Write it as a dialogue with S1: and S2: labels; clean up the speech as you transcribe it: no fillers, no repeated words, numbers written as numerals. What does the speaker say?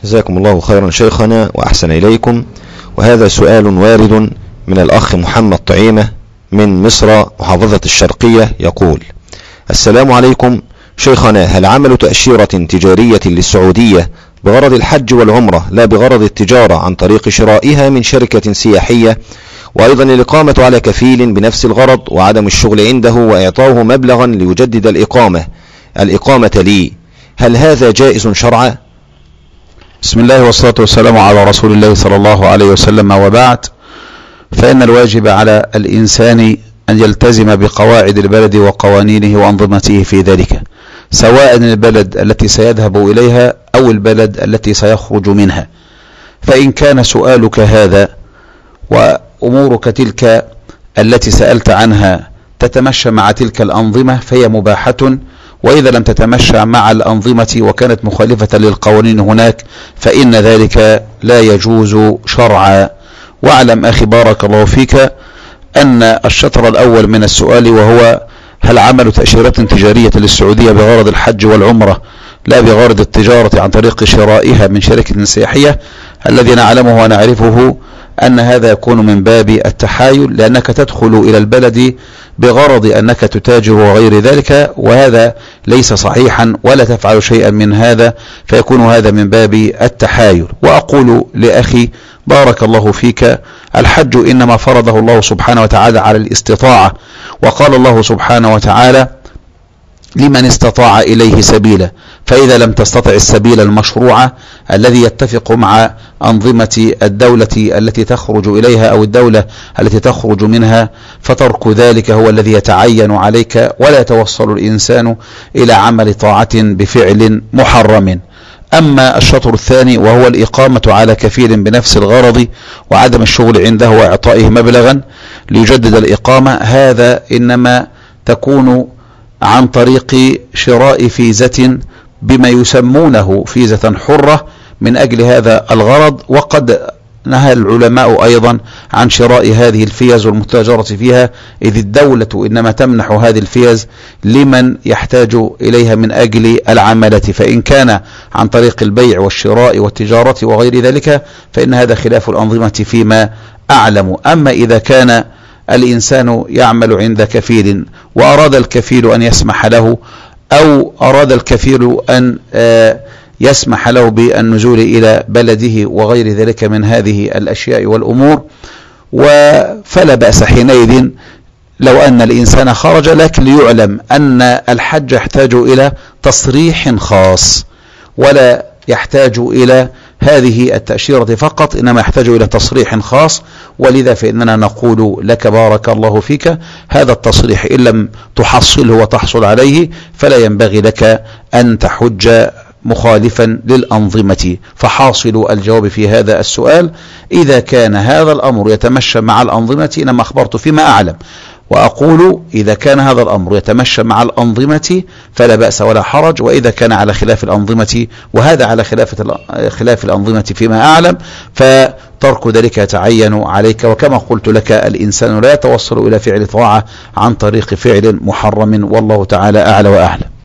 S1: جزاكم الله خيرا شيخنا وأحسن إليكم. وهذا سؤال وارد من الأخ محمد طعيمة من مصر محافظة الشرقية، يقول: السلام عليكم شيخنا، هل عمل تأشيرة تجارية للسعودية بغرض الحج والعمرة لا بغرض التجارة عن طريق شرائها من شركة سياحية، وأيضا الإقامة على كفيل بنفس الغرض وعدم الشغل عنده وإعطاؤه مبلغا ليجدد الإقامة لي، هل هذا جائز شرعا؟
S2: بسم الله والصلاة والسلام على رسول الله صلى الله عليه وسلم، وبعد، فإن الواجب على الإنسان أن يلتزم بقواعد البلد وقوانينه وأنظمته في ذلك، سواء البلد التي سيذهب إليها أو البلد التي سيخرج منها. فإن كان سؤالك هذا وأمورك تلك التي سألت عنها تتمشى مع تلك الأنظمة فهي مباحة، وإذا لم تتمشى مع الأنظمة وكانت مخالفة للقوانين هناك فإن ذلك لا يجوز شرعا. واعلم أخي بارك الله فيك أن الشطر الأول من السؤال، وهو هل عمل تأشيرات تجارية للسعودية بغرض الحج والعمرة لا بغرض التجارة عن طريق شرائها من شركة سياحية، الذي نعلمه ونعرفه أن هذا يكون من باب التحايل، لأنك تدخل إلى البلد بغرض أنك تتاجر وغير ذلك، وهذا ليس صحيحا ولا تفعل شيئا من هذا، فيكون هذا من باب التحايل. وأقول لأخي بارك الله فيك، الحج إنما فرضه الله سبحانه وتعالى على الاستطاعة، وقال الله سبحانه وتعالى: لمن استطاع إليه سبيلا، فإذا لم تستطع السبيل المشروع الذي يتفق مع أنظمة الدولة التي تخرج إليها أو الدولة التي تخرج منها، فترك ذلك هو الذي يتعين عليك، ولا يتوصل الإنسان إلى عمل طاعة بفعل محرم. أما الشطر الثاني وهو الإقامة على كفيل بنفس الغرض وعدم الشغل عنده وإعطائه مبلغا ليجدد الإقامة، هذا إنما تكون عن طريق شراء فيزة بما يسمونه فيزة حرة من أجل هذا الغرض. وقد نهى العلماء أيضا عن شراء هذه الفيز والمتاجرة فيها، إذ الدولة إنما تمنح هذه الفيز لمن يحتاج إليها من أجل العملة، فإن كان عن طريق البيع والشراء والتجارة وغير ذلك فإن هذا خلاف الأنظمة فيما أعلم. أما إذا كان الإنسان يعمل عند كفيل وأراد الكفيل أن يسمح له، أو أراد الكفيل أن يسمح له بالنزول إلى بلده وغير ذلك من هذه الأشياء والأمور، فلا بأس حينئذ لو أن الإنسان خرج، لكن ليعلم أن الحج يحتاج إلى تصريح خاص ولا يحتاج إلى هذه التأشيرة فقط، إنما يحتاج إلى تصريح خاص. ولذا فإننا نقول لك بارك الله فيك، هذا التصريح إن لم تحصله وتحصل عليه فلا ينبغي لك أن تحج مخالفا للأنظمة. فحاصل الجواب في هذا السؤال، إذا كان هذا الأمر يتمشى مع الأنظمة، إنما أخبرت فيما أعلم، وأقول إذا كان هذا الأمر يتمشى مع الأنظمة فلا بأس ولا حرج، وإذا كان على خلاف الأنظمة، وهذا على خلاف الأنظمة فيما أعلم، فترك ذلك يتعين عليك. وكما قلت لك، الإنسان لا يتوصل إلى فعل طاعة عن طريق فعل محرم، والله تعالى أعلى وأعلم.